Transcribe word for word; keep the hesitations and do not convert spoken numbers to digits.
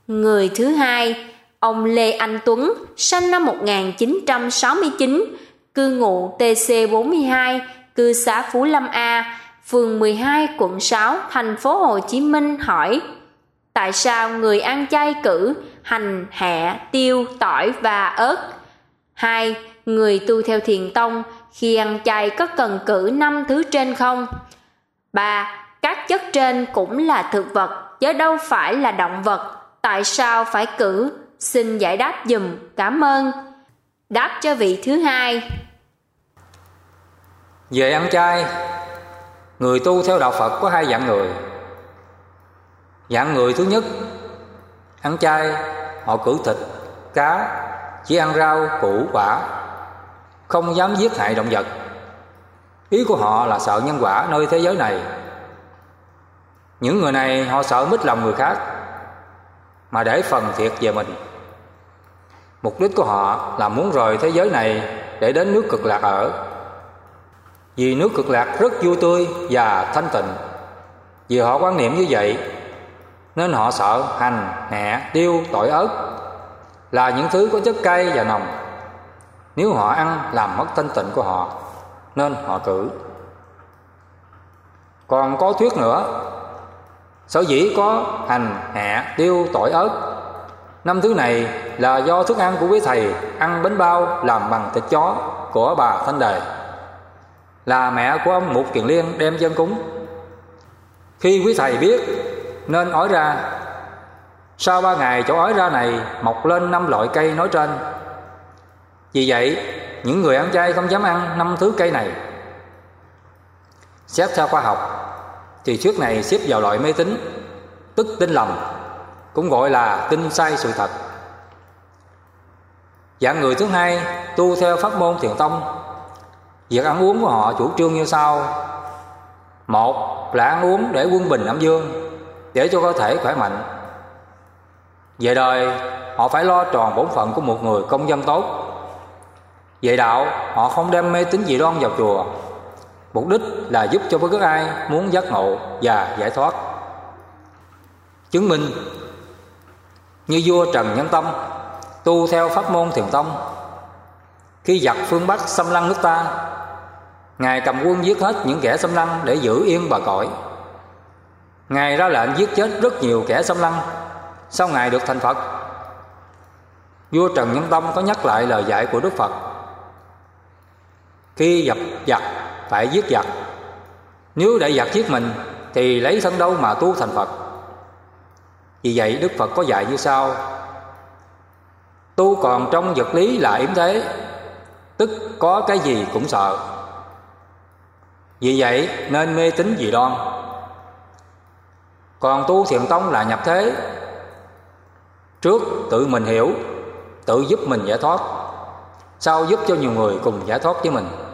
Người thứ hai, ông Lê Anh Tuấn, sinh năm một nghìn chín trăm sáu mươi chín, cư ngụ T C bốn mươi hai, cư xã Phú Lâm A, phường mười hai, quận sáu, thành phố Hồ Chí Minh hỏi: tại sao người ăn chay cử hành, hẹ, tiêu, tỏi và ớt? Hai, người tu theo Thiền tông khi ăn chay có cần cử năm thứ trên không? Ba, các chất trên cũng là thực vật chứ đâu phải là động vật, tại sao phải cử? Xin giải đáp dùm, cảm ơn. Đáp cho vị thứ hai. Về ăn chay, người tu theo đạo Phật có hai dạng người. Dạng người thứ nhất, ăn chay họ cử thịt, cá, chỉ ăn rau, củ, quả, không dám giết hại động vật. Ý của họ là sợ nhân quả nơi thế giới này. Những người này họ sợ mít lòng người khác mà để phần thiệt về mình. Mục đích của họ là muốn rời thế giới này để đến nước Cực Lạc ở. Vì nước Cực Lạc rất vui tươi và thanh tịnh. Vì họ quan niệm như vậy nên họ sợ hành, hẹ, tiêu, tỏi, ớt là những thứ có chất cay và nồng. Nếu họ ăn làm mất thanh tịnh của họ nên họ cử. Còn có thuyết nữa, sở dĩ có hành, hẹ, tiêu, tỏi, ớt, năm thứ này là do thức ăn của quý thầy ăn bánh bao làm bằng thịt chó của bà Thanh Đề, là mẹ của ông Mục Kiền Liên đem dân cúng. Khi quý thầy biết nên ói ra. Sau ba ngày chỗ ói ra này mọc lên năm loại cây nói trên. Vì vậy những người ăn chay không dám ăn năm thứ cây này. Xét theo khoa học thì thuyết này xếp vào loại mê tín, tức tin lầm, cũng gọi là tin sai sự thật. Dạng người thứ hai tu theo pháp môn Thiền tông. Việc ăn uống của họ chủ trương như sau: một là ăn uống để quân bình âm dương, để cho cơ thể khỏe mạnh. Về đời họ phải lo tròn bổn phận của một người công dân tốt. Về đạo họ không đem mê tín dị đoan vào chùa, mục đích là giúp cho bất cứ ai muốn giác ngộ và giải thoát. Chứng minh như vua Trần Nhân Tông tu theo pháp môn Thiền tông. Khi giặc phương Bắc xâm lăng nước ta, Ngài cầm quân giết hết những kẻ xâm lăng để giữ yên bờ cõi. Ngài ra lệnh giết chết rất nhiều kẻ xâm lăng. Sau Ngài được thành Phật, vua Trần Nhân Tông có nhắc lại lời dạy của Đức Phật: khi gặp giặc phải giết giặc, nếu để giặc giết mình thì lấy thân đâu mà tu thành Phật. Vì vậy Đức Phật có dạy như sau: tu còn trong vật lý là yếm thế, tức có cái gì cũng sợ. Vì vậy nên mê tín dị đoan. Còn tu Thiền tông là nhập thế, trước tự mình hiểu, tự giúp mình giải thoát, sau giúp cho nhiều người cùng giải thoát với mình.